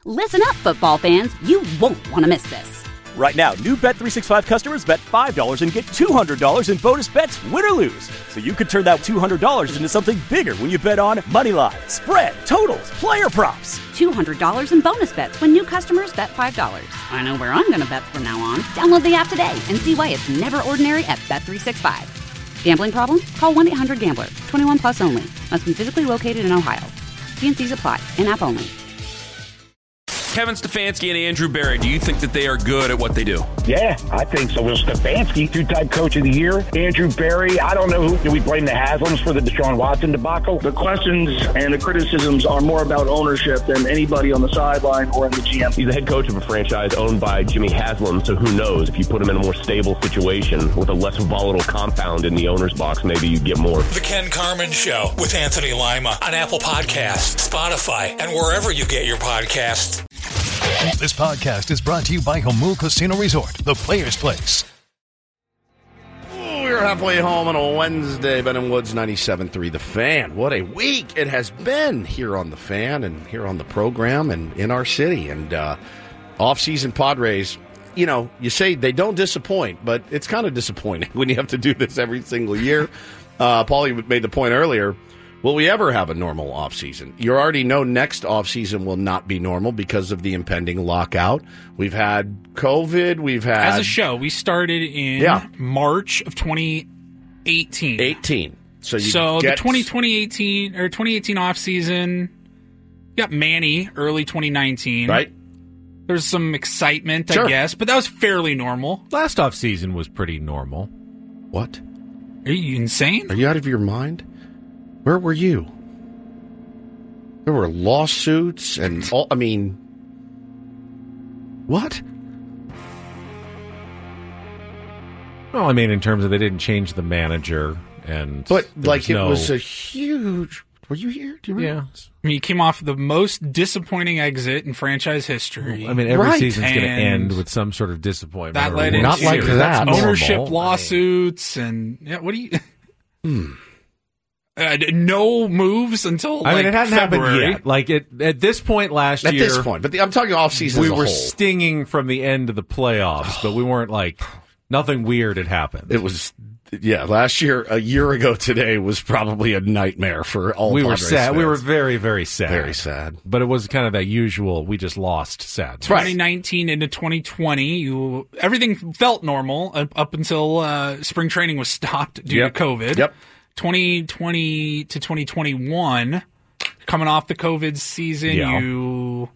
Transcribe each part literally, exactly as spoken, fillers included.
Listen up, football fans. You won't want to miss this. Right now, new Bet three sixty-five customers bet five dollars and get two hundred dollars in bonus bets, win or lose. So you could turn that two hundred dollars into something bigger when you bet on money line, spread, totals, player props. two hundred dollars in bonus bets when new customers bet five dollars. I know where I'm going to bet from now on. Download the app today and see why it's never ordinary at Bet three sixty-five. Gambling problem? Call one eight hundred gambler. twenty-one plus only. Must be physically located in Ohio. T and C's apply. In-app only. Kevin Stefanski and Andrew Berry, do you think that they are good at what they do? Yeah, I think so. Well, Stefanski, two-time coach of the year. Andrew Berry, I don't know who. Do we blame the Haslams for the Deshaun Watson debacle? The questions and the criticisms are more about ownership than anybody on the sideline or in the G M. He's the head coach of a franchise owned by Jimmy Haslam, so who knows? If you put him in a more stable situation with a less volatile compound in the owner's box, maybe you get more. The Ken Carman Show with Anthony Lima on Apple Podcasts, Spotify, and wherever you get your podcasts. This podcast is brought to you by Jamul Casino Resort, the Players Place. Ooh, we're halfway home on a Wednesday. Ben and Woods, ninety-seven point three The Fan. What a week it has been here on The Fan and here on the program and in our city. And uh, off-season Padres, you know, you say they don't disappoint, but it's kind of disappointing when you have to do this every single year. Uh, Paulie made the point earlier. Will we ever have a normal offseason? You already know next offseason will not be normal because of the impending lockout. We've had COVID. We've had... As a show, we started in yeah. March of twenty eighteen. eighteen. So, you so get... the twenty eighteen or twenty eighteen offseason, you got Manny early twenty nineteen. Right. There's some excitement, sure. I guess, but that was fairly normal. Last offseason was pretty normal. What? Are you insane? Are you out of your mind? Where were you? There were lawsuits and all, I mean, what? Well, I mean, in terms of they didn't change the manager and... But, like, it no... was a huge... Were you here? Do you remember? Yeah. I mean, he came off the most disappointing exit in franchise history. Well, I mean, every right. season's going to and end with some sort of disappointment. That led into not like that. ownership normal. lawsuits and... Yeah, what do you... Hmm. Uh, no moves until like, I mean, it hadn't February. happened yet. Like it, at this point last At year, this point, but the, I'm talking off season. we as a were whole. stinging from the end of the playoffs, but we weren't like nothing weird had happened. It was, yeah. Last year, a year ago today, was probably a nightmare for all. We were Padres sad. fans. We were very, very sad. Very sad. But it was kind of that usual. We just lost sad. twenty nineteen into twenty twenty, you everything felt normal up, up until uh, spring training was stopped due Yep. to COVID. Yep. twenty twenty to twenty twenty-one, coming off the COVID season, Yeah. you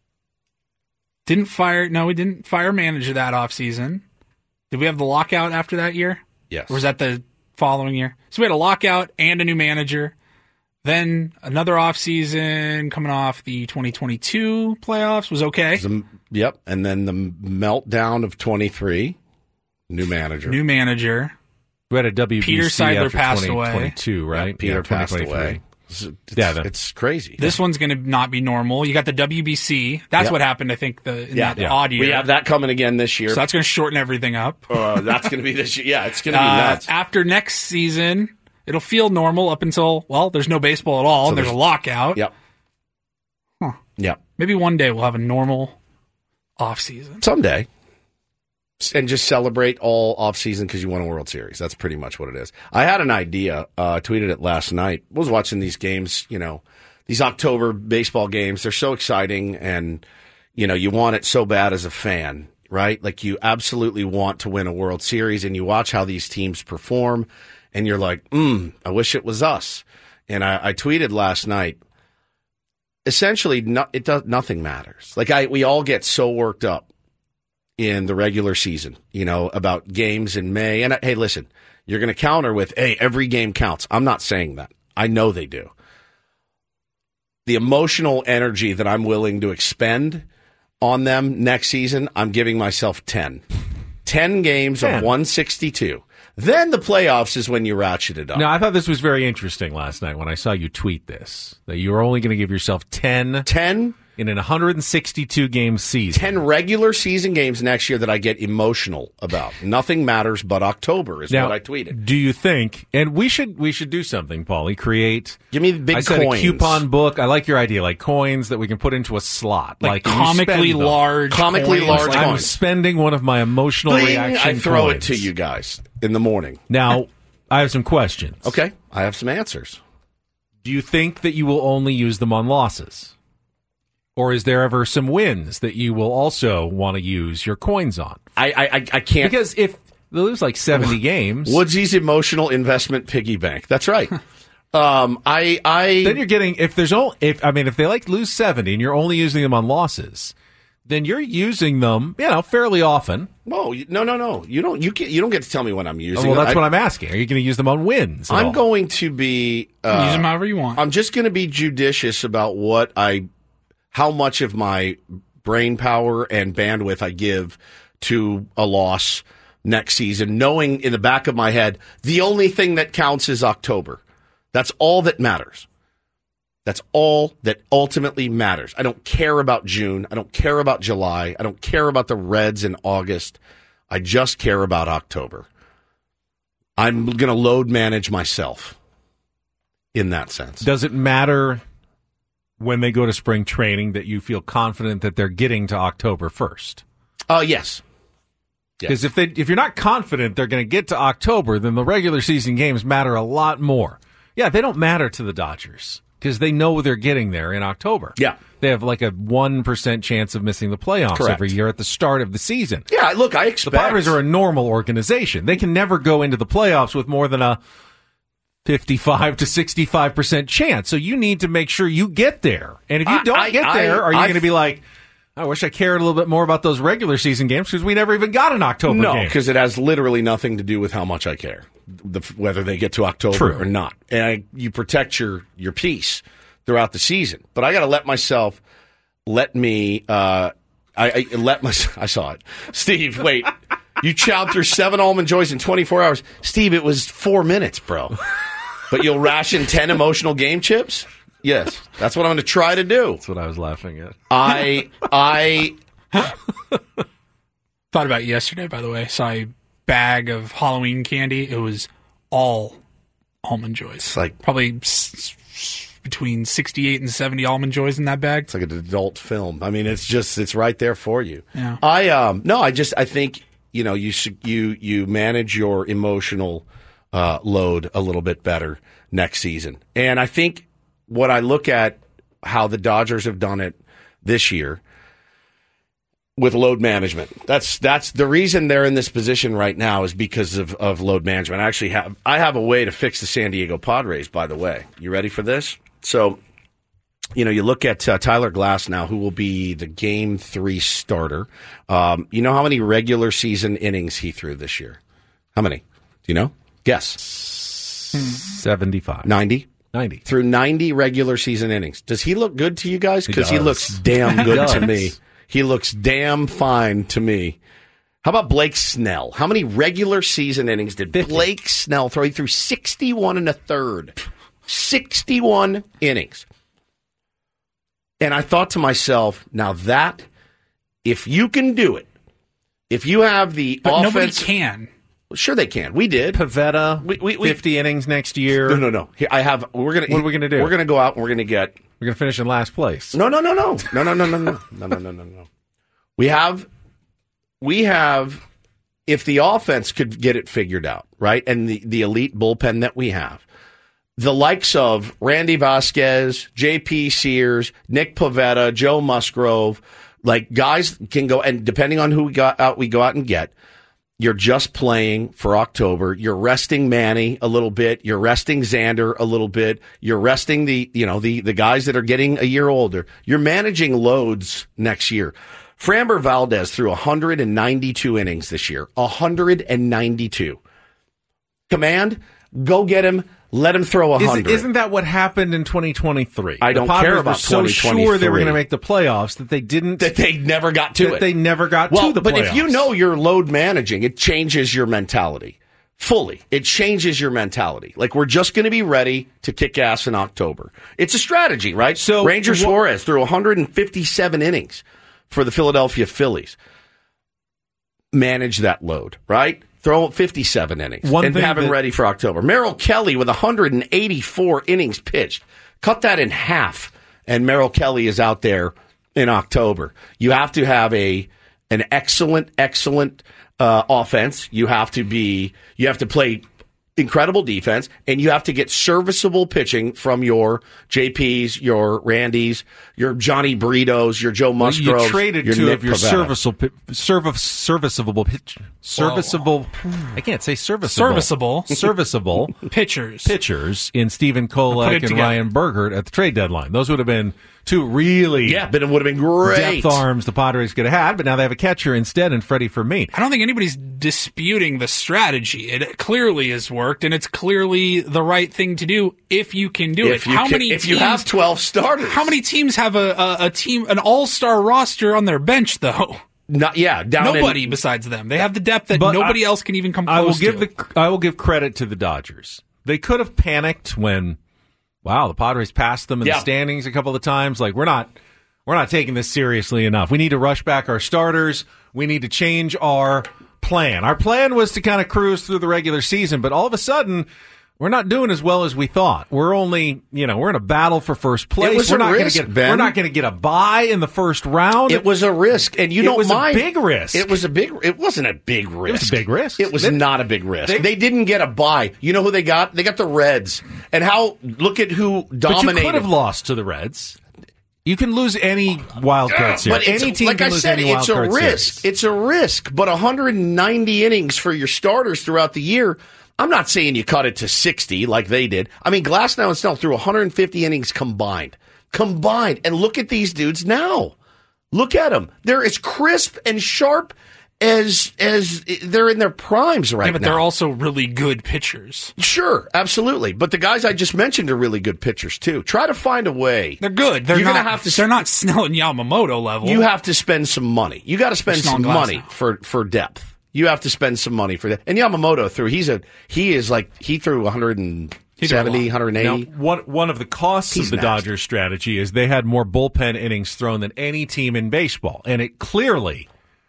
didn't fire. No, we didn't fire manager that offseason. Did we have the lockout after that year? Yes. Or was that the following year? So we had a lockout and a new manager. Then another offseason coming off the twenty twenty-two playoffs was okay. The, yep. And then the meltdown of twenty-three, new manager. New manager. We had a W B C Peter Seidler after passed twenty twenty-two, away. right? Yep, Peter yeah, passed away. It's, it's, yeah, the, it's crazy. This one's going to not be normal. You got the W B C. That's Yep. what happened, I think, the in yeah, that yeah. odd year. We have that coming again this year. So that's going to shorten everything up. Uh, that's going to be this year. Yeah, it's going to be Uh, nuts. after next season, it'll feel normal up until, well, there's no baseball at all, So and there's, there's- a lockout. Yep. Huh. Yep. Maybe one day we'll have a normal offseason. Someday. And just celebrate all offseason because you won a World Series. That's pretty much what it is. I had an idea, uh, tweeted it last night. I was watching these games, you know, these October baseball games. They're so exciting, and, you know, you want it so bad as a fan, right? Like, you absolutely want to win a World Series, and you watch how these teams perform, and you're like, mm, I wish it was us. And I, I tweeted last night, essentially, no, it does, nothing matters. Like, I, we all get so worked up in the regular season, you know, about games in May. And, hey, listen, you're going to counter with, hey, every game counts. I'm not saying that. I know they do. The emotional energy that I'm willing to expend on them next season, I'm giving myself ten. ten games ten. Of one sixty-two. Then the playoffs is when you ratchet it up. No, I thought this was very interesting last night when I saw you tweet this, that you were only going to give yourself ten. ten? in an one hundred sixty-two game season. ten regular season games next year that I get emotional about. Nothing matters but October is now, what I tweeted. Do you think, and we should we should do something, Paulie, create... Give me the big I said coins. a coupon book. I like your idea, like coins that we can put into a slot. Like, like comically large Comically coins. large I'm coins. spending one of my emotional Bling, reaction I throw coins. it to you guys in the morning. Now, I have some questions. Okay, I have some answers. Do you think that you will only use them on losses? Or is there ever some wins that you will also want to use your coins on? I I, I, I can't. Because if they lose like seventy games... Woodsy's emotional investment piggy bank. That's right. um, I, I Then you're getting... If there's only... If, I mean, if they like lose seventy and you're only using them on losses, then you're using them, you know, fairly often. Whoa, you- no, no, no. You don't, you, get, you don't get to tell me when I'm using Oh, well, them. that's I- what I'm asking. Are you going to use them on wins? at I'm all? going to be... Uh, Use them however you want. I'm just going to be judicious about what I... how much of my brain power and bandwidth I give to a loss next season, knowing in the back of my head, the only thing that counts is October. That's all that matters. That's all that ultimately matters. I don't care about June. I don't care about July. I don't care about the Reds in August. I just care about October. I'm going to load manage myself in that sense. Does it matter when they go to spring training that you feel confident that they're getting to October first? Uh, yes. Because if they if you're not confident they're going to get to October, then the regular season games matter a lot more. Yeah, they don't matter to the Dodgers because they know they're getting there in October. Yeah. They have like a one percent chance of missing the playoffs Correct. every year at the start of the season. Yeah, look, I expect... The Padres are a normal organization. They can never go into the playoffs with more than a fifty-five to sixty-five percent chance. So you need to make sure you get there. And if you I- don't I- get there, I- are you I've- going to be like, I wish I cared a little bit more about those regular season games because we never even got an October No, game. because it has literally nothing to do with how much I care, the, whether they get to October True. or not. And I, you protect your, your peace throughout the season. But I got to let myself, let me, uh, I, I let my, I saw it. Steve, wait, you chowed through seven Almond Joys in twenty-four hours. Steve, it was four minutes, bro. But you'll ration ten emotional game chips? Yes, that's what I'm going to try to do. That's what I was laughing at. I, I, Thought about it yesterday, by the way. Saw a bag of Halloween candy. It was all Almond Joys. It's like probably s- s- between sixty-eight and seventy Almond Joys in that bag. It's like an adult film. I mean, it's just it's right there for you. Yeah. I um no, I just I think you know you should you you manage your emotional uh, load a little bit better next season, and I think what I look at how the Dodgers have done it this year with load management. That's that's the reason they're in this position right now is because of, of load management. I actually have I have a way to fix the San Diego Padres, by the way. You ready for this? So, you know, you look at uh, Tyler Glass now, who will be the game three starter. Um, you know how many regular season innings he threw this year? How many? Do you know? Guess. seventy-five. ninety. ninety. Through ninety regular season innings. Does he look good to you guys? He Because he, does. looks damn He good to does. me. He looks damn fine to me. How about Blake Snell? How many regular season innings did Blake Snell throw? He threw sixty-one and a third. sixty-one innings. And I thought to myself, now that, if you can do it, if you have the But offense... nobody can. Sure they can. We did. Pavetta, we, we, we, fifty innings next year. No, no, no. Here, I have. We're gonna. What are we gonna do? We're gonna go out and we're gonna get. We're gonna finish in last place. No, no, no, no, no, no, no, no, no, no, no, no, no, no. We have. We have. If the offense could get it figured out, right, and the the elite bullpen that we have, the likes of Randy Vasquez, J P Sears, Nick Pavetta, Joe Musgrove, like guys can go, and depending on who we got out, we go out and get. You're just playing for October. You're resting Manny a little bit. You're resting Xander a little bit. You're resting the, you know, the, the guys that are getting a year older. You're managing loads next year. Framber Valdez threw one hundred ninety-two innings this year. one hundred ninety-two. Command, go get him. Let him throw one hundred. Isn't, isn't that what happened in twenty twenty-three? I don't the Padres care about were so twenty twenty-three. sure they were going to make the playoffs that they didn't. That they never got to that it. They never got well, to the but playoffs. if you know you're load managing, it changes your mentality. Fully. It changes your mentality. Like, we're just going to be ready to kick ass in October. It's a strategy, right? So Ranger wh- Suarez threw one hundred fifty-seven innings for the Philadelphia Phillies. Manage that load, right? Throw fifty-seven innings One and have him that- ready for October. Merrill Kelly with one hundred eighty-four innings pitched. Cut that in half, and Merrill Kelly is out there in October. You have to have a an excellent, excellent uh, offense. You have to be. You have to play incredible defense, and you have to get serviceable pitching from your J Ps, your Randys, your Johnny Burritos, your Joe Musgroves. Well, you traded your two Nick of your Pivetta. serviceable, service, serviceable, pitch, serviceable. I can't say serviceable. Serviceable. Serviceable pitchers. Pitchers in Stephen Put it Kolek and together. Ryan Bergert at the trade deadline. Those would have been two really Yeah, but it would have been great. depth arms the Padres could have had, but now they have a catcher instead in Freddie Fermin. I don't think anybody's disputing the strategy. It clearly has worked, and it's clearly the right thing to do if you can do If it. you How can- many if teams, you have twelve starters. How many teams have a, a, a team, an all-star roster on their bench, though? Not, yeah, down Nobody in, besides them. They have the depth that But nobody I- else can even come close I will give to. the I will give credit to the Dodgers. They could have panicked when, wow, the Padres passed them in Yeah. the standings a couple of times. Like, we're not we're not taking this seriously enough. We need to rush back our starters. We need to change our plan. Our plan was to kind of cruise through the regular season, but all of a sudden, we're not doing as well as we thought. We're only, you know, we're in a battle for first place. It was we're a not gonna risk, get Ben. we're not going to get a bye in the first round. It was a risk, and you It don't was a mind. big risk. It was a big. It wasn't a big risk. It was a big risk. It was They- not a big risk. they- They, didn't get a bye. You know who they got? They got the Reds. And how? Look at who But dominated. you could have lost to the Reds. You can lose any wild card series. But it's, any team like can I lose said, any it's wild a card risk. series. It's a risk. But one hundred ninety innings for your starters throughout the year. I'm not saying you cut it to sixty like they did. I mean, Glasnow and Snell threw one hundred fifty innings combined. Combined. And look at these dudes now. Look at them. They're as crisp and sharp as as they're in their primes right yeah, but now. they're also really good pitchers. Sure, absolutely. But the guys I just mentioned are really good pitchers too. Try to find a way. They're good. They're You're not. gonna have to. They're not Snell and Yamamoto level. You have to spend some money. You got to spend Snell some and money Glasnow. for for depth. You have to spend some money for that. And Yamamoto threw. He's a he is like he threw one hundred seventy, one hundred Now, eighty. one one of the costs He's of the nasty. Dodgers' strategy is they had more bullpen innings thrown than any team in baseball, and it clearly,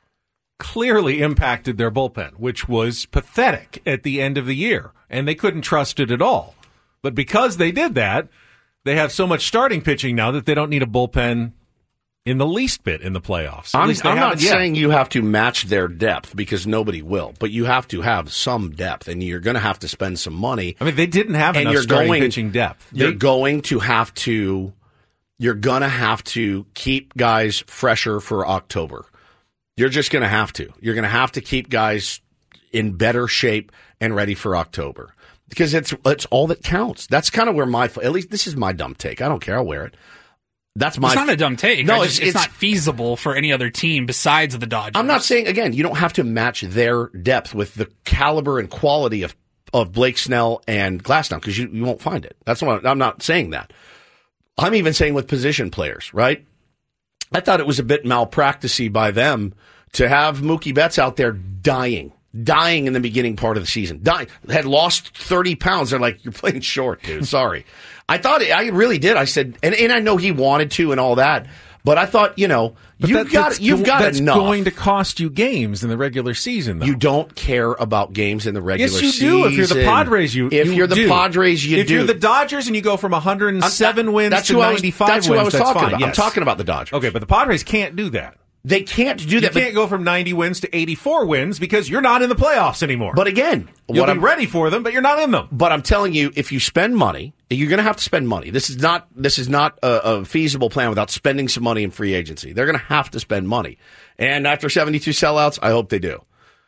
clearly impacted their bullpen, which was pathetic at the end of the year, and they couldn't trust it at all. But because they did that, they have so much starting pitching now that they don't need a bullpen in the least bit in the playoffs. At I'm, least they I'm not haven't yet. saying you have to match their depth because nobody will, but you have to have some depth, and you're going to have to spend some money. I mean, they didn't have and enough you're starting going, pitching depth. You're They- going to have to. You're going to have to keep guys fresher for October. You're just going to have to. You're going to have to keep guys in better shape and ready for October because it's it's all that counts. That's kind of where my at least this is my dumb take. I don't care. I'll wear it. That's my. It's not a dumb take. No, I it's, just- it's, it's not feasible for any other team besides the Dodgers. I'm not saying again. You don't have to match their depth with the caliber and quality of of Blake Snell and Glasnow because you, you won't find it. That's what I'm not saying that. I'm even saying with position players, right? I thought it was a bit malpracticey by them to have Mookie Betts out there dying, dying in the beginning part of the season. Dying, had lost thirty pounds. They're like, you're playing short, dude. Sorry. I thought, it, I really did. I said, and, and I know he wanted to and all that, but I thought, you know, But you've that- got, that's you've go- got that's enough. going to cost you games in the regular season, though. You don't care about games in the regular Yes, you season. do. If you're the Padres, you If you you're the do. Padres, you if do. you're the Dodgers and you go from one hundred seven I'm- wins that's to who I was- ninety-five that's who wins, I was that's talking fine. about. I'm Yes. talking about the Dodgers. Okay, but the Padres can't do that. They can't do You that. but- can't go from ninety wins to eighty-four wins because you're not in the playoffs anymore. But again, You'll what be I'm ready for them, but you're not in them. But I'm telling you, if you spend money, you're going to have to spend money. This is not this is not a, a feasible plan without spending some money in free agency. They're going to have to spend money. And after seventy-two sellouts, I hope they do.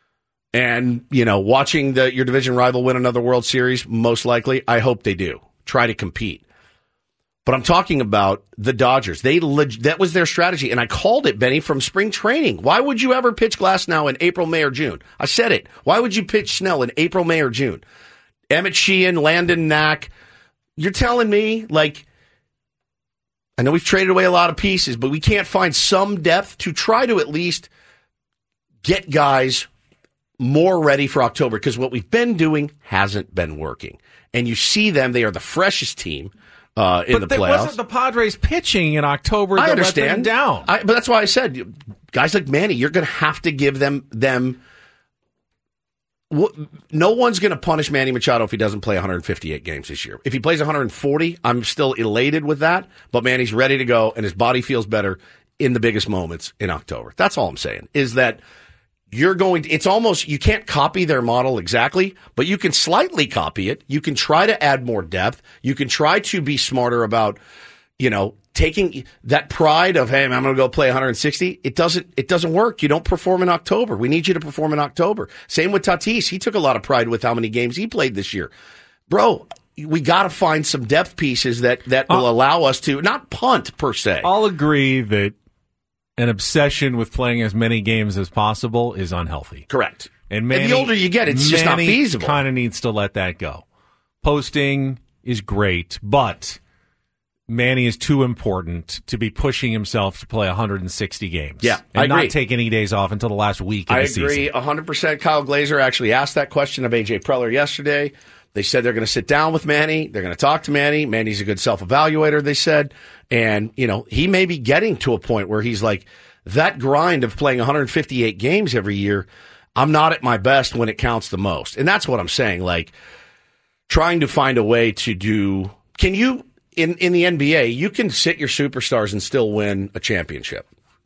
And, you know, watching the, your division rival win another World Series, most likely, I hope they do. Try to compete. But I'm talking about the Dodgers. They leg- that was their strategy, and I called it, Benny, from spring training. Why would you ever pitch Glasnow in April, May, or June? I said it. Why would you pitch Snell in April, May, or June? Emmett Sheehan, Landon Knack. You're telling me, like, I know we've traded away a lot of pieces, but we can't find some depth to try to at least get guys more ready for October because what we've been doing hasn't been working. And you see them, they are the freshest team uh, in but the playoffs. But it wasn't the Padres pitching in October that I understand. let them down. I, but that's why I said, guys like Manny, you're going to have to give them them. No one's going to punish Manny Machado if he doesn't play one hundred fifty-eight games this year. If he plays one hundred forty, I'm still elated with that. But Manny's ready to go, and his body feels better in the biggest moments in October. That's all I'm saying, is that you're going to, it's almost, you can't copy their model exactly, but you can slightly copy it. You can try to add more depth. You can try to be smarter about, you know, taking that pride of, hey, I'm going to go play one hundred sixty. It doesn't, it doesn't work. You don't perform in October. We need you to perform in October. Same with Tatis. He took a lot of pride with how many games he played this year. Bro, we got to find some depth pieces that, that will I'll, allow us to not punt per se. I'll agree that an obsession with playing as many games as possible is unhealthy. Correct. And, Manny, and the older you get, it's just not feasible. Kind of needs to let that go. Posting is great, but Manny is too important to be pushing himself to play one hundred sixty games. Yeah, and I agree. not take any days off until the last week of I the season. I agree one hundred percent. Kyle Glazer actually asked that question of A J Preller yesterday. They said they're going to sit down with Manny. They're going to talk to Manny. Manny's a good self-evaluator, they said. And, you know, he may be getting to a point where he's like, that grind of playing one hundred fifty-eight games every year, I'm not at my best when it counts the most. And that's what I'm saying. Like, trying to find a way to do, can you, in, in the N B A, you can sit your superstars and still win a championship.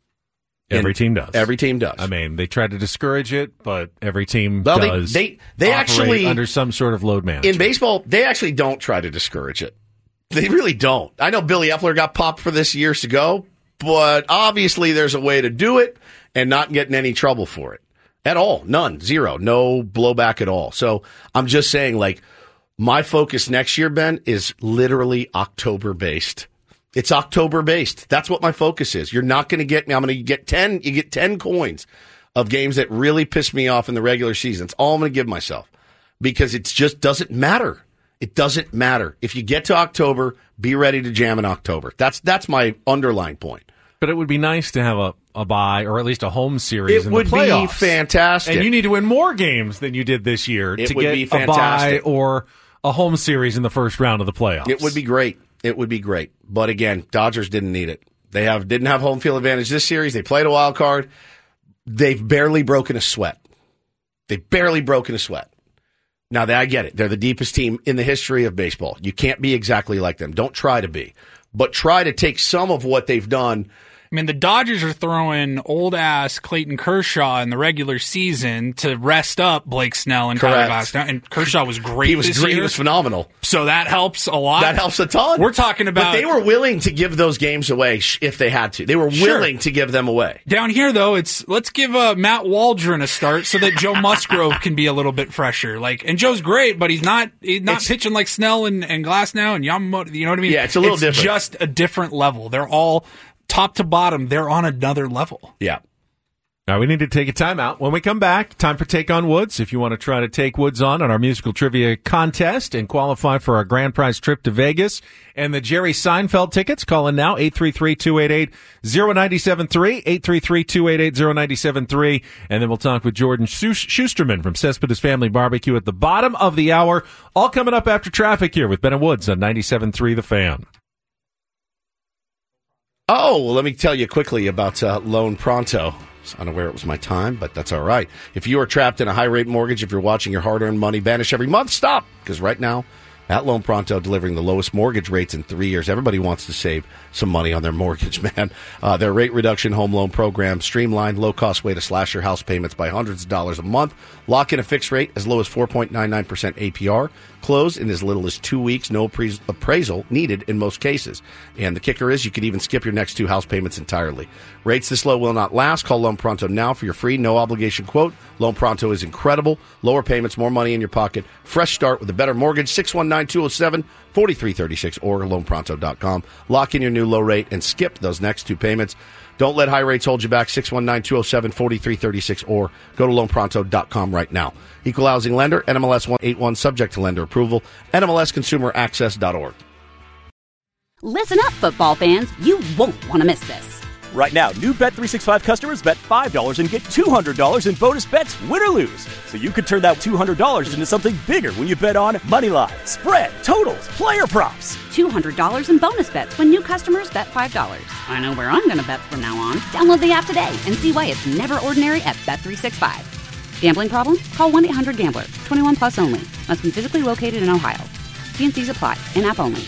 Every and team does. Every team does. I mean, they try to discourage it, but every team well, does. They, they, they actually, under some sort of load management. In baseball, they actually don't try to discourage it. They really don't. I know Billy Epler got popped for this years ago, but obviously there's a way to do it and not get in any trouble for it. At all. None. Zero. No blowback at all. So I'm just saying, like, my focus next year, Ben, is literally October-based. It's October-based. That's what my focus is. You're not going to get me. I'm going to get ten. You get ten coins of games that really piss me off in the regular season. It's all I'm going to give myself because it just doesn't matter. It doesn't matter. If you get to October, be ready to jam in October. That's that's my underlying point. But it would be nice to have a, a bye or at least a home series it in would the playoffs. Be fantastic. And you need to win more games than you did this year it to would get be a fantastic. bye or a home series in the first round of the playoffs. It would be great. It would be great. But again, Dodgers didn't need it. They have didn't have home field advantage this series. They played a wild card. They've barely broken a sweat. They've barely broken a sweat. Now, I get it. They're the deepest team in the history of baseball. You can't be exactly like them. Don't try to be. But try to take some of what they've done. I mean, the Dodgers are throwing old-ass Clayton Kershaw in the regular season to rest up Blake Snell and Tyler Glasnow. And Kershaw was great He was this great. year. He was phenomenal. So that helps a lot. That helps a ton. We're talking about... But they were willing to give those games away if they had to. They were willing sure. to give them away. Down here, though, it's let's give uh, Matt Waldron a start so that Joe Musgrove can be a little bit fresher. Like, and Joe's great, but he's not he's not it's, pitching like Snell and, and Glasnow and Yamamoto. You know what I mean? Yeah, it's a little it's different. Just a different level. They're all... top to bottom, they're on another level. Yeah. Now we need to take a timeout. When we come back, time for Take on Woods. If you want to try to take Woods on on our musical trivia contest and qualify for our grand prize trip to Vegas and the Jerry Seinfeld tickets, call in now, eight three three, two eight eight, zero nine seven three, eight three three, two eight eight, zero nine seven three, and then we'll talk with Jordan Schusterman from Cespedes Family Barbecue at the bottom of the hour, all coming up after traffic here with Ben and Woods on ninety-seven point three The Fan. Oh, well, let me tell you quickly about uh, Loan Pronto. I was unaware it was my time, but that's all right. If you are trapped in a high-rate mortgage, if you're watching your hard-earned money vanish every month, stop. Because right now, at Loan Pronto, delivering the lowest mortgage rates in three years. Everybody wants to save some money on their mortgage, man. Uh, their rate reduction home loan program, streamlined, low-cost way to slash your house payments by hundreds of dollars a month. Lock in a fixed rate as low as four point nine nine percent A P R. Close in as little as two weeks. No appraisal needed in most cases. And the kicker is you could even skip your next two house payments entirely. Rates this low will not last. Call Loan Pronto now for your free, no-obligation quote. Loan Pronto is incredible. Lower payments, more money in your pocket. Fresh start with a better mortgage. six one nine, two oh seven, four three three six or loan pronto dot com. Lock in your new low rate and skip those next two payments. Don't let high rates hold you back. six one nine, two oh seven, four three three six or go to loan pronto dot com right now. Equal housing lender, N M L S one eighty-one, subject to lender approval, N M L S consumer access dot org. Listen up, football fans. You won't want to miss this. Right now, new Bet three sixty-five customers bet five dollars and get two hundred dollars in bonus bets, win or lose. So you could turn that two hundred dollars into something bigger when you bet on moneyline, spread, totals, player props. two hundred dollars in bonus bets when new customers bet five dollars. I know where I'm going to bet from now on. Download the app today and see why it's never ordinary at Bet three sixty-five. Gambling problem? Call one eight hundred gambler. twenty-one plus only. Must be physically located in Ohio. T and C's apply. In-app only.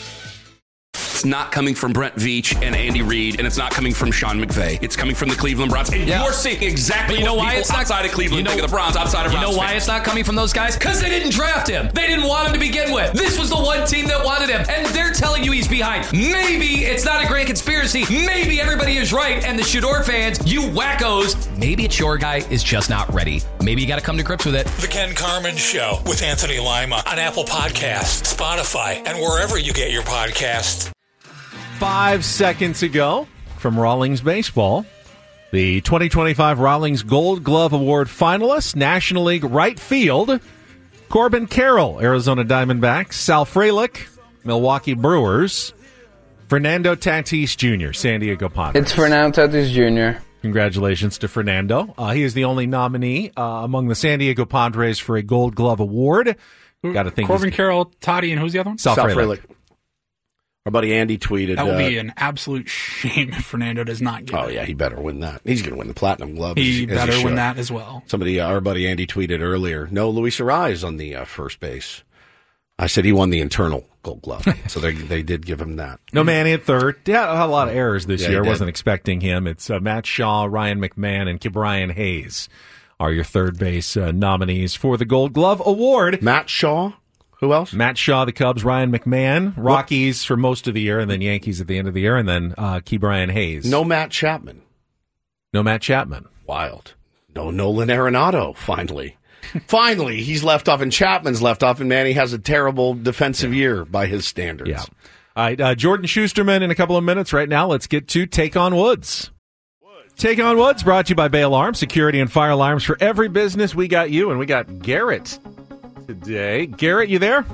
It's not coming from Brent Veach and Andy Reid, and it's not coming from Sean McVay. It's coming from the Cleveland Browns. And yeah. you're seeing exactly you know what why people it's not, outside of Cleveland you know, think of the Browns, outside of You Browns know why fans. it's not coming from those guys? Because they didn't draft him. They didn't want him to begin with. This was the one team that wanted him, and they're telling you he's behind. Maybe it's not a grand conspiracy. Maybe everybody is right, and the Shador fans, you wackos, maybe it's your guy is just not ready. Maybe you got to come to grips with it. The Ken Carman Show with Anthony Lima on Apple Podcasts, Spotify, and wherever you get your podcasts. Five seconds ago from Rawlings Baseball, the twenty twenty-five Rawlings Gold Glove Award finalist, National League right field, Corbin Carroll, Arizona Diamondbacks, Sal Frelick, Milwaukee Brewers, Fernando Tatis Junior, San Diego Padres. It's Fernando Tatis Junior Congratulations to Fernando. Uh, he is the only nominee uh, among the San Diego Padres for a Gold Glove Award. Got to think Corbin Carroll, Toddy, and who's the other one? Sal, Sal Frelick. Frelick. Our buddy Andy tweeted. That would uh, be an absolute shame if Fernando does not get Oh, it. yeah, he better win that. He's going to win the Platinum Glove. He as, as better he win that as well. Somebody, uh, our buddy Andy tweeted earlier, no Luis Arraez on the uh, first base. I said he won the internal Gold Glove, so they they did give him that. No Manny at third. Yeah, had a lot of errors this yeah, year. I wasn't expecting him. It's uh, Matt Shaw, Ryan McMahon, and Brian Hayes are your third base uh, nominees for the Gold Glove Award. Matt Shaw? Who else? Matt Shaw, the Cubs, Ryan McMahon, Rockies what? for most of the year, and then Yankees at the end of the year, and then uh, Key Brian Hayes. No Matt Chapman. No Matt Chapman. Wild. No Nolan Arenado, finally. Finally, he's left off, and Chapman's left off, and Manny has a terrible defensive yeah. year by his standards. Yeah. All right, uh, Jordan Schusterman in a couple of minutes. Right now, let's get to Take on Woods. Take on Woods, brought to you by Bay Alarm, security and fire alarms for every business. We got you, and we got Garrett today. Garrett, you there?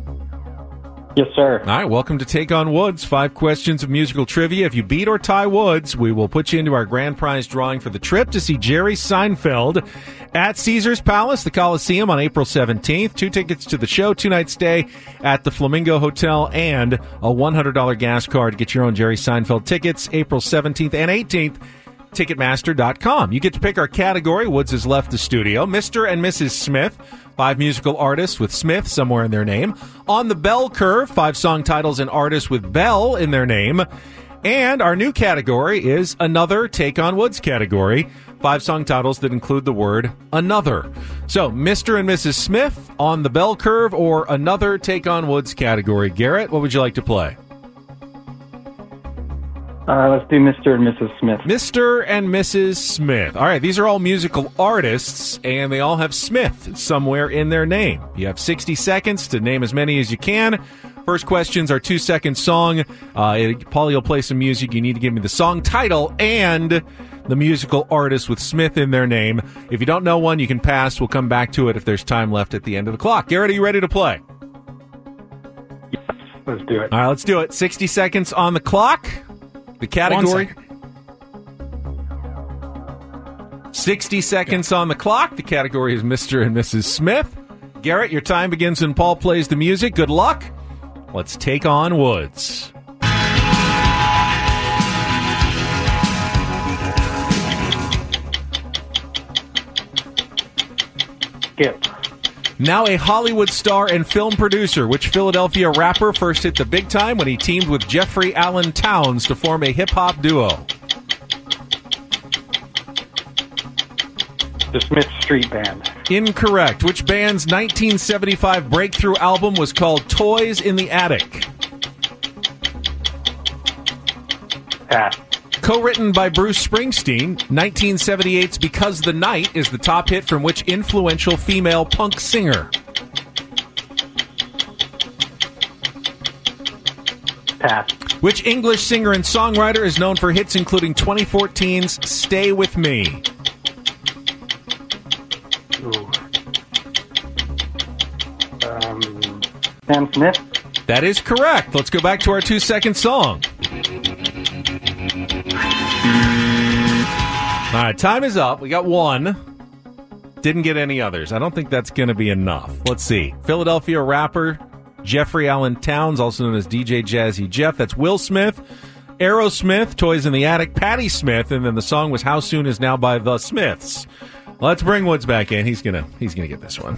Yes, sir. All right, welcome to Take on Woods. Five questions of musical trivia. If you beat or tie Woods, we will put you into our grand prize drawing for the trip to see Jerry Seinfeld at Caesars Palace, the Coliseum, on April seventeenth. Two tickets to the show, two-night stay at the Flamingo Hotel, and a one hundred dollars gas card to get your own Jerry Seinfeld tickets, April seventeenth and eighteenth. Ticketmaster dot com. You get to pick our category. Woods has left the studio. Mister and Missus Smith, five musical artists with Smith somewhere in their name. On the Bell Curve, five song titles and artists with Bell in their name. And our new category is another Take on Woods category. Five song titles that include the word another. So, Mister and Missus Smith, On the Bell Curve, or another Take on Woods category. Garrett, what would you like to play? Uh, let's do Mister and Missus Smith. Mister and Missus Smith. All right, these are all musical artists, and they all have Smith somewhere in their name. You have sixty seconds to name as many as you can. First questions are two-second song. Uh, it, Paulie will play some music. You need to give me the song title and the musical artist with Smith in their name. If you don't know one, you can pass. We'll come back to it if there's time left at the end of the clock. Garrett, are you ready to play? Yes, let's do it. All right, let's do it. sixty seconds on the clock. The category. sixty seconds on the clock. The category is Mister and Missus Smith. Garrett, your time begins when Paul plays the music. Good luck. Let's take on Woods. Skip. Now a Hollywood star and film producer, which Philadelphia rapper first hit the big time when he teamed with Jeffrey Allen Towns to form a hip-hop duo? The Smith Street Band. Incorrect. Which band's nineteen seventy-five breakthrough album was called Toys in the Attic? Pass. Co-written by Bruce Springsteen, nineteen seventy-eight's Because the Night is the top hit from which influential female punk singer? Pass. Which English singer and songwriter is known for hits including twenty fourteen's Stay With Me? Ooh. Um, Sam Smith? That is correct. Let's go back to our two-second song. All right, time is up. We got one. Didn't get any others. I don't think that's going to be enough. Let's see. Philadelphia rapper Jeffrey Allen Towns, also known as D J Jazzy Jeff. That's Will Smith. Aerosmith, Toys in the Attic, Patti Smith, and then the song was How Soon Is Now by The Smiths. Let's bring Woods back in. He's gonna he's gonna get this one.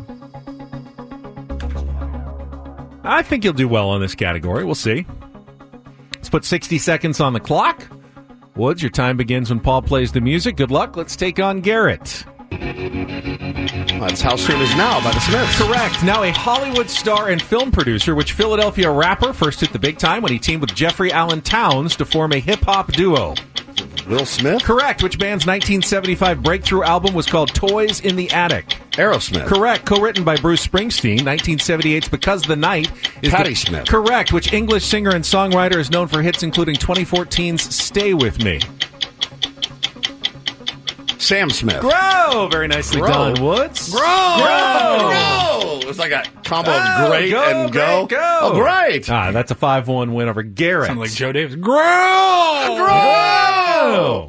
I think he'll do well on this category. We'll see. Let's put sixty seconds on the clock. Woods, your time begins when Paul plays the music. Good luck. Let's take on Garrett. That's How Soon Is Now by the Smiths. Correct. Now a Hollywood star and film producer, which Philadelphia rapper first hit the big time when he teamed with Jeffrey Allen Towns to form a hip-hop duo. Will Smith? Correct. Which band's nineteen seventy-five breakthrough album was called Toys in the Attic? Aerosmith. Correct. Co-written by Bruce Springsteen. nineteen seventy-eight's Because the Night is Patti the, Smith. Correct. Which English singer and songwriter is known for hits including twenty fourteen's Stay With Me? Sam Smith. Grow! Very nicely Grow. done, Woods. Grow! Grow! Grow! It was like a combo Oh, of great go, and go. great, go. Oh, great! Ah, that's a five one win over Garrett. Sound like Joe Davis. Grow! Grow!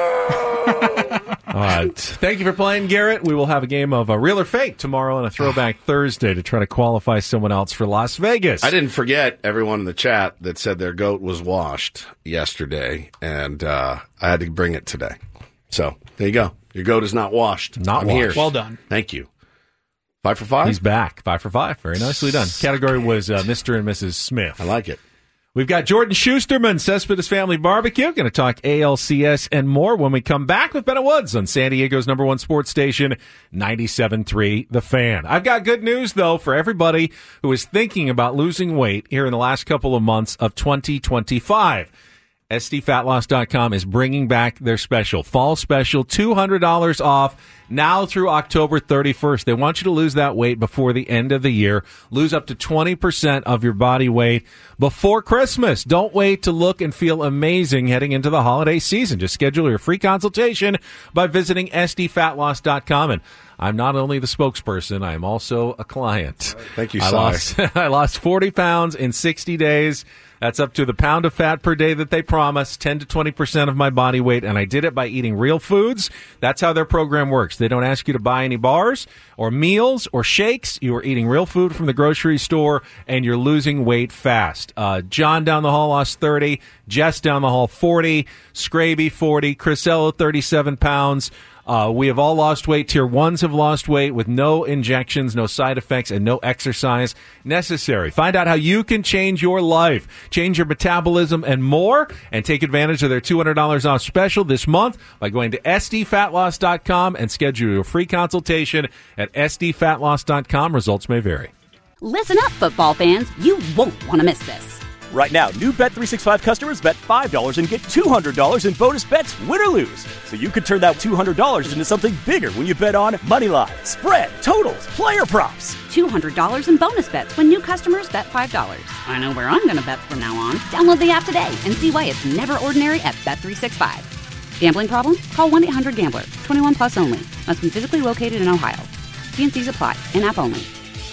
All right. Thank you for playing, Garrett. We will have a game of uh, Real or Fake tomorrow and a Throwback Thursday to try to qualify someone else for Las Vegas. I didn't forget everyone in the chat that said their goat was washed yesterday, and uh, I had to bring it today. So, there you go. Your goat is not washed. Not I'm washed. here. Well done. Thank you. Five for five? He's back. Five for five. Very nicely done. Category was uh, Mister and Missus Smith. I like it. We've got Jordan Schusterman, Cespedes Family Barbecue. Going to talk A L C S and more when we come back with Bennett Woods on San Diego's number one sports station, ninety-seven point three The Fan. I've got good news, though, for everybody who is thinking about losing weight here in the last couple of months of twenty twenty-five. S D fat loss dot com is bringing back their special, fall special, two hundred dollars off now through October thirty-first. They want you to lose that weight before the end of the year. Lose up to twenty percent of your body weight before Christmas. Don't wait to look and feel amazing heading into the holiday season. Just schedule your free consultation by visiting S D fat loss dot com. And I'm not only the spokesperson, I am also a client. Thank you, I Si. lost, I lost forty pounds in sixty days. That's up to the pound of fat per day that they promise, ten to twenty percent of my body weight, and I did it by eating real foods. That's how their program works. They don't ask you to buy any bars or meals or shakes. You are eating real food from the grocery store, and you're losing weight fast. Uh, John down the hall lost thirty, Jess down the hall forty, Scraby forty, Crisello thirty-seven pounds. Uh, we have all lost weight. Tier ones have lost weight with no injections, no side effects, and no exercise necessary. Find out how you can change your life, change your metabolism, and more, and take advantage of their two hundred dollars off special this month by going to S D fat loss dot com and schedule your free consultation at S D fat loss dot com. Results may vary. Listen up, football fans. You won't want to miss this. Right now, new Bet three sixty-five customers bet five dollars and get two hundred dollars in bonus bets, win or lose. So you could turn that two hundred dollars into something bigger when you bet on moneyline, spread, totals, player props. two hundred dollars in bonus bets when new customers bet five dollars. I know where I'm going to bet from now on. Download the app today and see why it's never ordinary at Bet three sixty-five. Gambling problem? Call one eight hundred gambler. twenty-one plus only. Must be physically located in Ohio. T and C's apply. In-app only.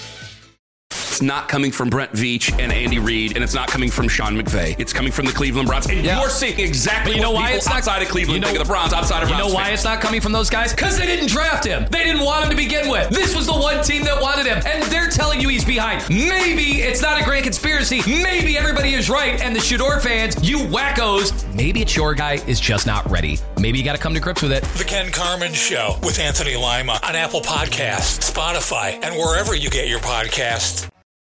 It's not coming from Brent Veach and Andy Reid, and it's not coming from Sean McVay. It's coming from the Cleveland Browns. And Yeah. you're seeing exactly You know what why people it's not- outside of Cleveland you know- think of the Browns, outside of You Browns know why fans. it's not coming from those guys? Because they didn't draft him. They didn't want him to begin with. This was the one team that wanted him, and they're telling you he's behind. Maybe it's not a grand conspiracy. Maybe everybody is right, and the Shador fans, you wackos, maybe it's your guy is just not ready. Maybe you got to come to grips with it. The Ken Carmen Show with Anthony Lima on Apple Podcasts, Spotify, and wherever you get your podcasts.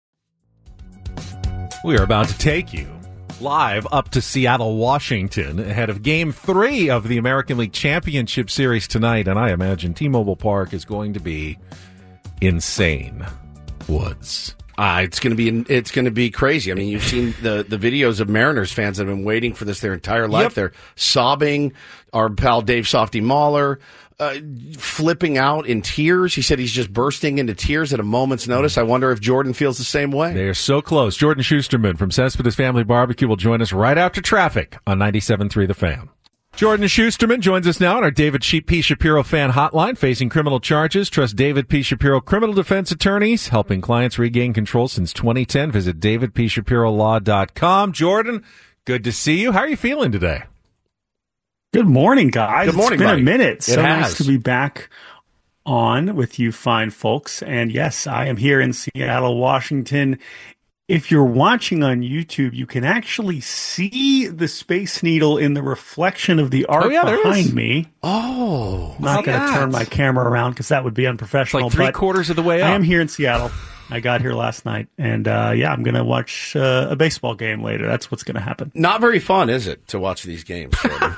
We are about to take you live up to Seattle, Washington, ahead of Game three of the American League Championship Series tonight, and I imagine T-Mobile Park is going to be insane. Woods. Uh, it's going to be it's going to be crazy. I mean, you've seen the, the videos of Mariners fans that have been waiting for this their entire life. Yep. They're sobbing. Our pal Dave Softy Mahler uh, flipping out in tears. He said he's just bursting into tears at a moment's notice. I wonder if Jordan feels the same way. They are so close. Jordan Schusterman from Cespedes Family Barbecue will join us right after traffic on ninety-seven point three The Fan. Jordan Schusterman joins us now on our David P. Shapiro fan hotline. Facing criminal charges, trust David P. Shapiro criminal defense attorneys, helping clients regain control since twenty ten. Visit david p shapiro law dot com. Jordan, good to see you. How are you feeling today? Good morning, guys. Good morning, It's been buddy. a minute. It So has. nice to be back on with you fine folks. And yes, I am here in Seattle, Washington. If you're watching on YouTube, you can actually see the Space Needle in the reflection of the art Oh, yeah, there behind is. me. Oh, I'm not going to that? turn my camera around because that would be unprofessional. It's like three but quarters of the way I up. am here in Seattle. I got here last night, and uh, yeah, I'm going to watch uh, a baseball game later. That's what's going to happen. Not very fun, is it, to watch these games? Jordan?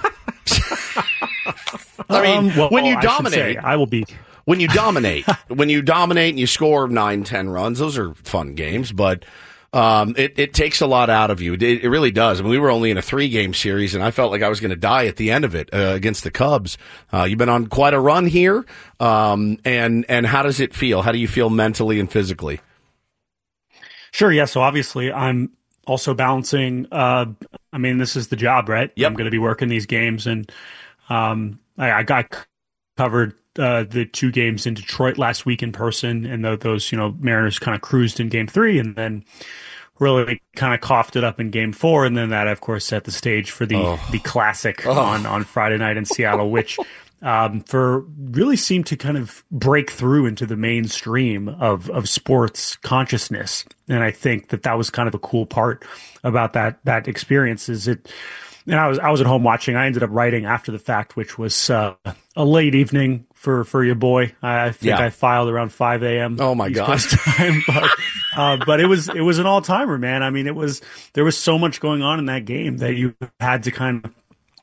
I mean, Um, well, when you I should dominate, say, I will be. when you dominate, when you dominate and you score nine, ten runs, those are fun games. But um, it, it takes a lot out of you. It, it really does. I mean, we were only in a three-game series, and I felt like I was going to die at the end of it uh, against the Cubs. Uh, you've been on quite a run here, um, and and how does it feel? How do you feel mentally and physically? Sure, yeah. So obviously, I'm also balancing. Uh, I mean, this is the job, right? Yep. I'm going to be working these games, and um, I, I got c- covered uh, the two games in Detroit last week in person, and th- those, you know, Mariners kind of cruised in Game Three, and then really kind of coughed it up in Game Four, and then that, of course, set the stage for the Oh. the classic Oh. on on Friday night in Seattle, which. Um, for really seemed to kind of break through into the mainstream of, of sports consciousness. And I think that that was kind of a cool part about that, that experience is it, and I was, I was at home watching, I ended up writing after the fact, which was, uh, a late evening for, for your boy. I, I think Yeah. I filed around five a.m. Oh, my East gosh. Coast time, but, uh, but it was, it was an all timer, man. I mean, it was, there was so much going on in that game that you had to kind of,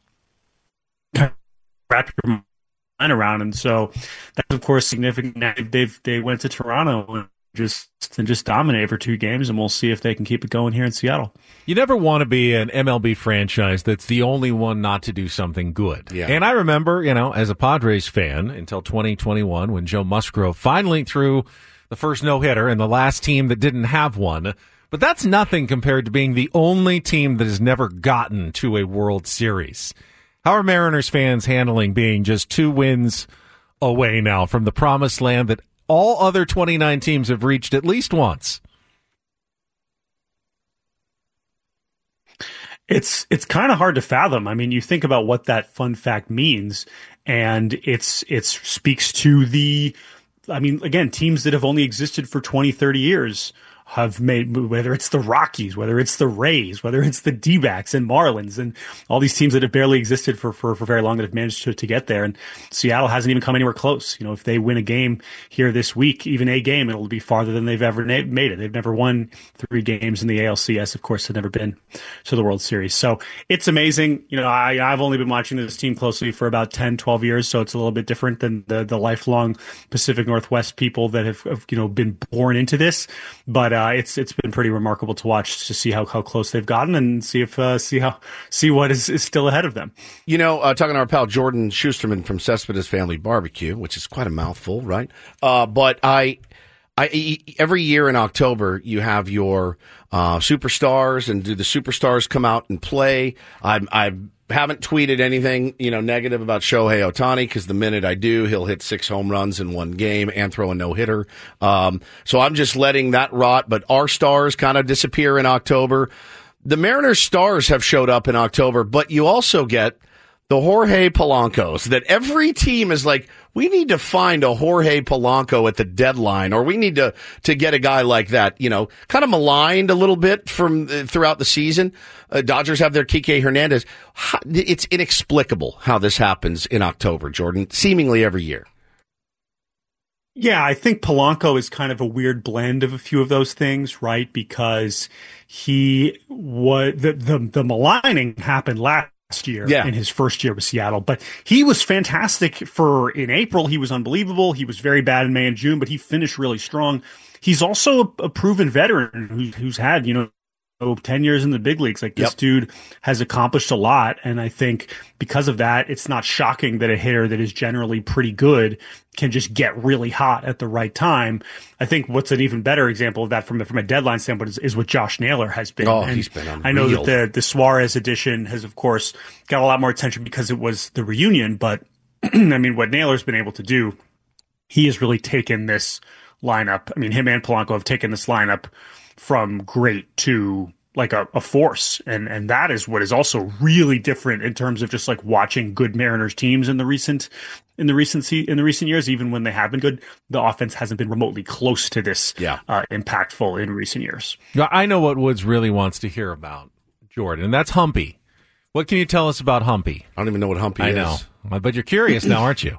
wrap your mind around, and so that's of course significant. Now They've they went to Toronto and just and just dominated for two games, and we'll see if they can keep it going here in Seattle. You never want to be an M L B franchise that's the only one not to do something good. Yeah. And I remember, you know, as a Padres fan until twenty twenty-one when Joe Musgrove finally threw the first no-hitter and the last team that didn't have one. But that's nothing compared to being the only team that has never gotten to a World Series. How are Mariners fans handling being just two wins away now from the promised land that all other twenty-nine teams have reached at least once? It's it's kind of hard to fathom. I mean, you think about what that fun fact means, and it's it speaks to the, I mean, again, teams that have only existed for twenty, thirty years have made, whether it's the Rockies, whether it's the Rays, whether it's the D-backs and Marlins and all these teams that have barely existed for, for, for very long that have managed to, to get there. And Seattle hasn't even come anywhere close. You know, if they win a game here this week, even a game, it'll be farther than they've ever na- made it. They've never won three games in the A L C S, of course, have never been to the World Series. So it's amazing. You know, I, I've only been watching this team closely for about ten, twelve years, so it's a little bit different than the, the lifelong Pacific Northwest people that have, have, you know, been born into this. But, Uh, it's it's been pretty remarkable to watch to see how, how close they've gotten and see if uh, see how see what is, is still ahead of them. You know, uh, talking to our pal Jordan Schusterman from Cespedes Family Barbecue, which is quite a mouthful, right? Uh, but I, I every year in October you have your uh, superstars, and do the superstars come out and play? I I haven't tweeted anything, you know, negative about Shohei Ohtani, because the minute I do, he'll hit six home runs in one game and throw a no-hitter. Um, so I'm just letting that rot. But our stars kind of disappear in October. The Mariners stars have showed up in October, but you also get the Jorge Polancos, that every team is like, we need to find a Jorge Polanco at the deadline, or we need to, to get a guy like that, you know, kind of maligned a little bit from uh, throughout the season. Uh, Dodgers have their Kike Hernandez. How, it's inexplicable how this happens in October, Jordan, seemingly every year. Yeah, I think Polanco is kind of a weird blend of a few of those things, right? Because he was the the, the maligning happened last year yeah. in his first year with Seattle, but he was fantastic for in April. He was unbelievable. He was very bad in May and June, but he finished really strong. He's also a, a proven veteran who, who's had, you know, Oh, ten years in the big leagues. Like, this yep. dude has accomplished a lot. And I think because of that, it's not shocking that a hitter that is generally pretty good can just get really hot at the right time. I think what's an even better example of that from, from a deadline standpoint is, is what Josh Naylor has been. Oh, and he's been unreal. I know that the, the Suarez edition has, of course, got a lot more attention because it was the reunion. But I mean, what Naylor's been able to do, he has really taken this lineup. I mean, him and Polanco have taken this lineup from great to like a, a force, and and that is what is also really different in terms of just like watching good Mariners teams in the recent in the recent se- in the recent years. Even when they have been good, the offense hasn't been remotely close to this yeah. uh, impactful in recent years. I know what Woods really wants to hear about, Jordan, and that's Humpy. What can you tell us about Humpy? I don't even know what Humpy I is. know, but you're curious now, aren't you?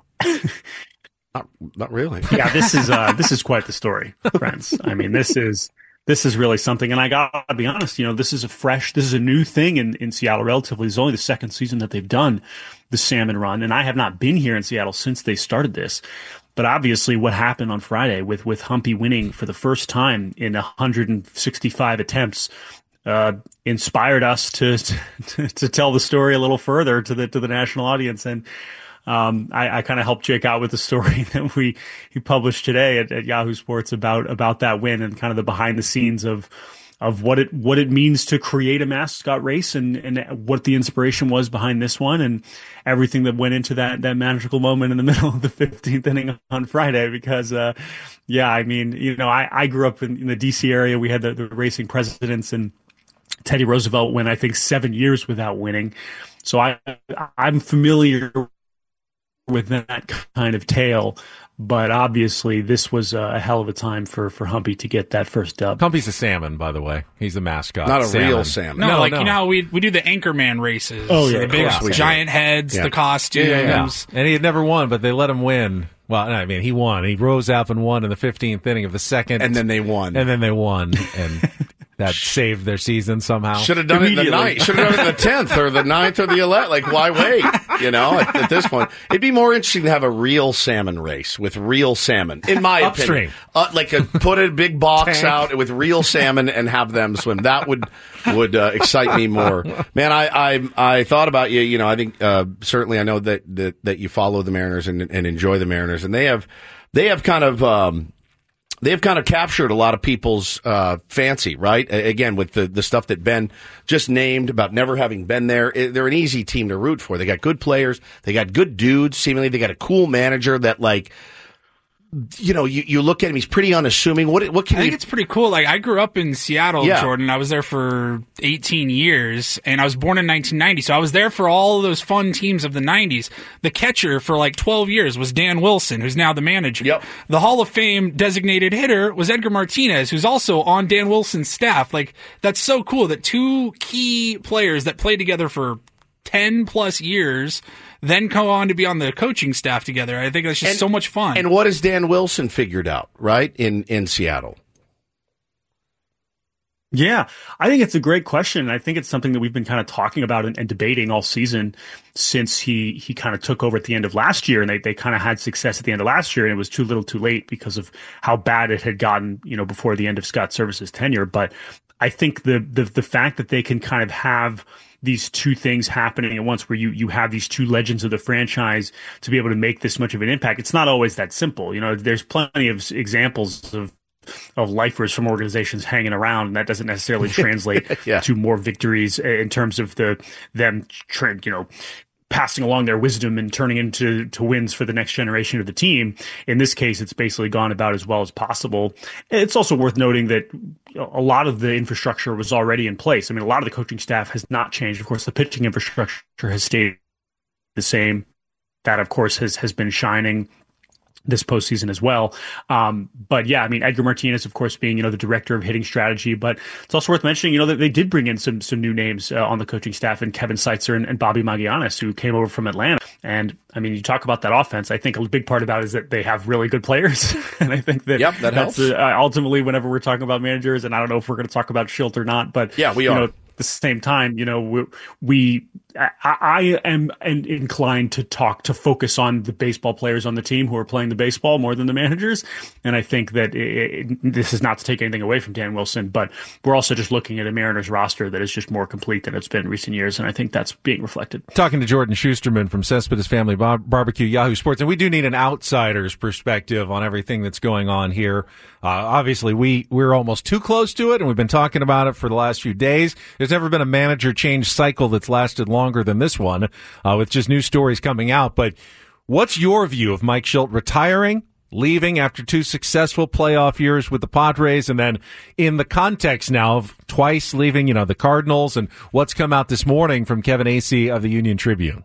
Not, not really. Yeah, this is uh, this is quite the story, friends. I mean, this is. This is really something, and I gotta be honest, you know, this is a fresh, this is a new thing in, in Seattle relatively. It's only the second season that they've done the salmon run, and I have not been here in Seattle since they started this. But obviously what happened on Friday with, with Humpy winning for the first time in one hundred sixty-five attempts uh, inspired us to, to to tell the story a little further to the to the national audience. And Um, I, I kind of helped Jake out with the story that we he published today at, at Yahoo Sports about about that win and kind of the behind the scenes of of what it what it means to create a mascot race and, and what the inspiration was behind this one and everything that went into that that magical moment in the middle of the fifteenth inning on Friday. Because uh, yeah, I mean, you know, I, I grew up in, in the D C area. We had the, the racing presidents, and Teddy Roosevelt went I think seven years without winning. So I I'm familiar with that kind of tale, but obviously this was a hell of a time for, for Humpy to get that first dub. Humpy's a salmon, by the way. He's the mascot. Not a salmon. real salmon. No, no like no. you know, we we do the Anchorman races. Oh yeah, the big yeah. giant heads, Yeah. the costumes. Yeah, yeah, yeah. And he had never won, but they let him win. Well, I mean, he won. He rose up and won in the fifteenth inning of the second, And then they won. and then they won, and that saved their season somehow. Should have done it in the ninth. Should have done it in the tenth or the ninth or the eleventh. Like, why wait? You know, at, at this point, it'd be more interesting to have a real salmon race with real salmon, in my Upstream. opinion. Uh, like, a, put a big box out with real salmon and have them swim. That would would uh, excite me more. Man, I, I I thought about you. You know, I think uh, certainly I know that, that that you follow the Mariners and, and enjoy the Mariners, and they have they have kind of. Um, They've kind of captured a lot of people's uh, fancy, right? Again, with the, the stuff that Ben just named about never having been there. They're an easy team to root for. They got good players. They got good dudes. Seemingly, they got a cool manager that, like, you know, you, you look at him, he's pretty unassuming. What what can I think you... it's pretty cool. Like, I grew up in Seattle, Yeah. Jordan. I was there for eighteen years, and I was born in nineteen ninety, so I was there for all those fun teams of the nineties. The catcher for like twelve years was Dan Wilson, who's now the manager. Yep. The Hall of Fame designated hitter was Edgar Martinez, who's also on Dan Wilson's staff. Like, that's so cool that two key players that played together for ten plus years then go on to be on the coaching staff together. I think that's just And- so much fun. And what has Dan Wilson figured out, right, in, in Seattle? Yeah, I think it's a great question. I think it's something that we've been kind of talking about and, and debating all season since he, he kind of took over at the end of last year, and they, they kind of had success at the end of last year, and it was too little too late because of how bad it had gotten, you know, before the end of Scott Service's tenure. But I think the, the, the fact that they can kind of have these two things happening at once, where you, you have these two legends of the franchise to be able to make this much of an impact. It's not always that simple. You know, there's plenty of examples of, of lifers from organizations hanging around, and that doesn't necessarily translate Yeah. to more victories in terms of the, them, tra- you know, passing along their wisdom and turning into to wins for the next generation of the team. In this case, it's basically gone about as well as possible. It's also worth noting that a lot of the infrastructure was already in place. I mean, a lot of the coaching staff has not changed. Of course, the pitching infrastructure has stayed the same. That, of course, has, has been shining this postseason as well. Um, but yeah, I mean, Edgar Martinez, of course, being, you know, the director of hitting strategy, but it's also worth mentioning, you know, that they did bring in some, some new names uh, on the coaching staff, and Kevin Seitzer and, and Bobby Magianis, who came over from Atlanta. And I mean, you talk about that offense. I think a big part about it is that they have really good players. And I think that, Yep, that that's helps. uh, ultimately whenever we're talking about managers, and I don't know if we're going to talk about Schilt or not, but Yeah, we you are. know, at the same time, you know, we, we I, I am inclined to talk to focus on the baseball players on the team who are playing the baseball more than the managers. And I think that it, it, this is not to take anything away from Dan Wilson, but we're also just looking at a Mariners roster that is just more complete than it's been in recent years. And I think that's being reflected. Talking to Jordan Schusterman from Cespedes Family Bar- Barbecue, Yahoo Sports, and we do need an outsider's perspective on everything that's going on here. Uh, obviously, we, we're almost too close to it, and we've been talking about it for the last few days. There's never been a manager change cycle that's lasted longer than this one, uh, with just new stories coming out. But what's your view of Mike Schilt retiring leaving after two successful playoff years with the Padres, and then in the context now of twice leaving, you know, the Cardinals, and what's come out this morning from Kevin Acee of the Union Tribune.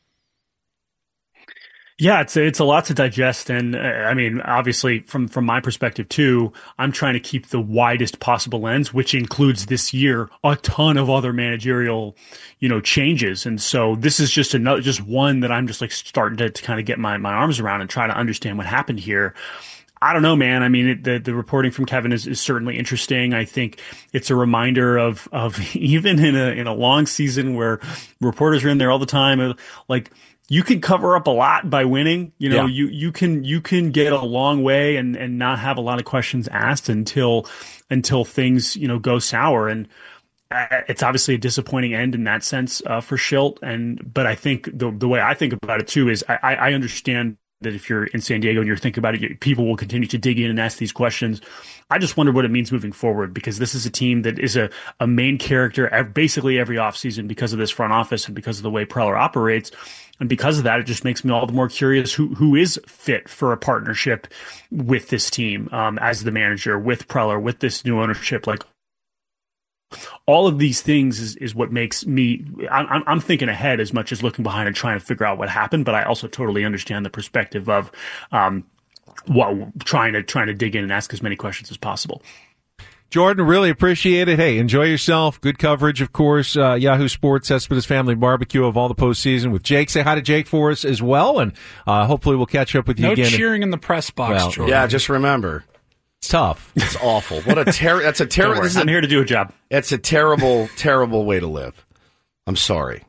Yeah, it's it's a lot to digest, and uh, I mean, obviously, from from my perspective too, I'm trying to keep the widest possible lens, which includes this year a ton of other managerial, you know, changes, and so this is just another, just one that I'm just like starting to, to kind of get my my arms around and try to understand what happened here. I don't know, man. I mean, it, the the reporting from Kevin is, is certainly interesting. I think it's a reminder of of even in a in a long season where reporters are in there all the time, like. You can cover up a lot by winning. You know, yeah. you, you can you can get a long way and, and not have a lot of questions asked until until things, you know, go sour. And it's obviously a disappointing end in that sense uh, for Shildt. And but I think the the way I think about it too is I, I understand that if you're in San Diego and you're thinking about it, people will continue to dig in and ask these questions. I just wonder what it means moving forward, because this is a team that is a, a main character basically every offseason because of this front office and because of the way Preller operates. And because of that, it just makes me all the more curious who who is fit for a partnership with this team um, as the manager, with Preller, with this new ownership. Like all of these things is, is what makes me, I'm, I'm thinking ahead as much as looking behind and trying to figure out what happened. But I also totally understand the perspective of um, what, trying to trying to dig in and ask as many questions as possible. Jordan, really appreciate it. Hey, enjoy yourself. Good coverage, of course. Uh, Yahoo Sports, Cespedes Family Barbecue of all the postseason with Jake. Say hi to Jake for us as well, and uh, hopefully we'll catch up with you no again. No cheering in the press box, well, Jordan. Yeah, just remember. It's tough. It's awful. What a ter- That's a terrible. I'm here to do a job. It's a terrible, terrible way to live. I'm sorry.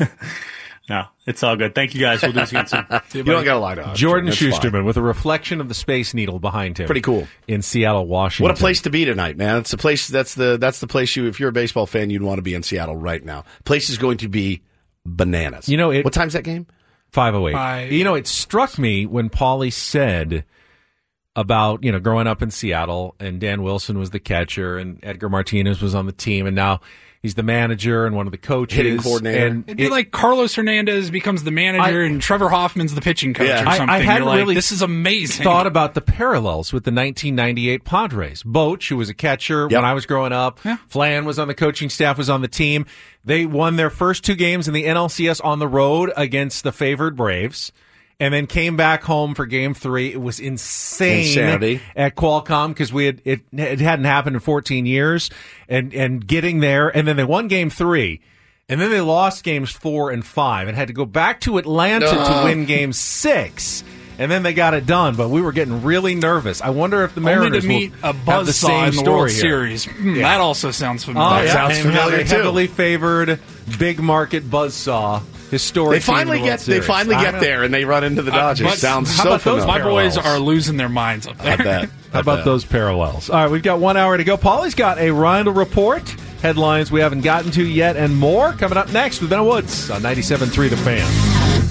No, it's all good. Thank you, guys. We'll do this again soon. You don't got to lie to us. Jordan That's Schusterman fine. with a reflection of the Space Needle behind him. Pretty cool. In Seattle, Washington. What a place to be tonight, man. It's a place that's the that's the place you, if you're a baseball fan, you'd want to be in Seattle right now. Place is going to be bananas. You know, it, what time's that game? five oh eight. Five. You know, it struck me when Paulie said about, you know, growing up in Seattle, and Dan Wilson was the catcher and Edgar Martinez was on the team, and now he's the manager and one of the coaches. Hitting coordinator. And It'd be it, like Carlos Hernandez becomes the manager I, and Trevor Hoffman's the pitching coach yeah. or something. I, I hadn't You're like, really this is amazing. thought about the parallels with the nineteen ninety-eight Padres. Boch, who was a catcher yep. when I was growing up. Yeah. Flan was on the coaching staff, was on the team. They won their first two games in the N L C S on the road against the favored Braves, and then came back home for game three. It was insane Insanity. at Qualcomm because we had it, it hadn't happened in fourteen years, and and getting there, and then they won game three, and then they lost games four and five, and had to go back to Atlanta no. to win game six. And then they got it done, but we were getting really nervous. I wonder if the Mariners Only to meet will a have the buzzsaw same in the story World here. Series. Mm, Yeah. That also sounds familiar. Oh, That yeah. sounds And familiar, how they too. heavily favored, big market buzzsaw, historic. They finally team in the get World they Series. finally I get know. there and they run into the Dodgers. Uh, but Sounds how so about those familiar. My boys parallels. are losing their minds up there. I bet. How about those parallels? All right, we've got one hour to go. Paulie's got a Rindle report, headlines we haven't gotten to yet, and more coming up next with Ben Woods on ninety-seven point three The Fan.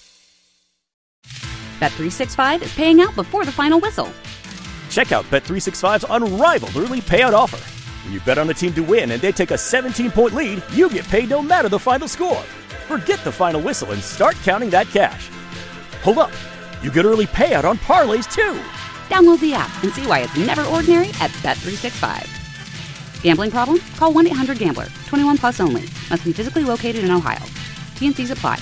Bet three sixty-five is paying out before the final whistle. Check out Bet three sixty-five's unrivaled early payout offer. When you bet on a team to win and they take a seventeen-point lead, you get paid no matter the final score. Forget the final whistle and start counting that cash. Hold up. You get early payout on parlays, too. Download the app and see why it's never ordinary at Bet three sixty-five. Gambling problem? Call one eight hundred gambler. twenty-one plus only. Must be physically located in Ohio. T and Cs apply.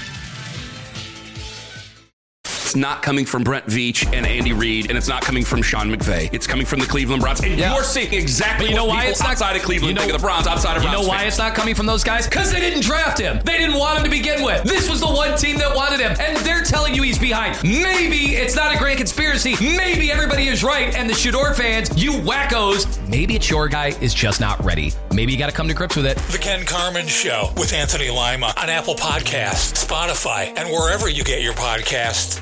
It's not coming from Brent Veach and Andy Reid, and it's not coming from Sean McVay. It's coming from the Cleveland Browns. And Yeah. you're seeing exactly You know what why people it's not- outside of Cleveland you know- think of the Browns, outside of You Browns know why fans. it's not coming from those guys? Because they didn't draft him. They didn't want him to begin with. This was the one team that wanted him, and they're telling you he's behind. Maybe it's not a grand conspiracy. Maybe everybody is right, and the Shador fans, you wackos, maybe it's your guy is just not ready. Maybe you got to come to grips with it. The Ken Carmen Show with Anthony Lima on Apple Podcasts, Spotify, and wherever you get your podcasts.